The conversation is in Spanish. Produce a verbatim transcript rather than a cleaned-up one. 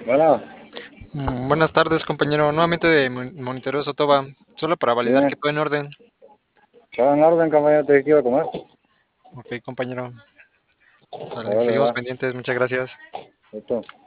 Bueno, Mm, Buenas tardes, compañero. Nuevamente de mon- Monitoreo Sotoba. Solo para validar que dime, todo en orden. todo en orden, compañero, te quiero comer. Ok, compañero. Sale. Vale, Seguimos va, pendientes. Muchas gracias. esto.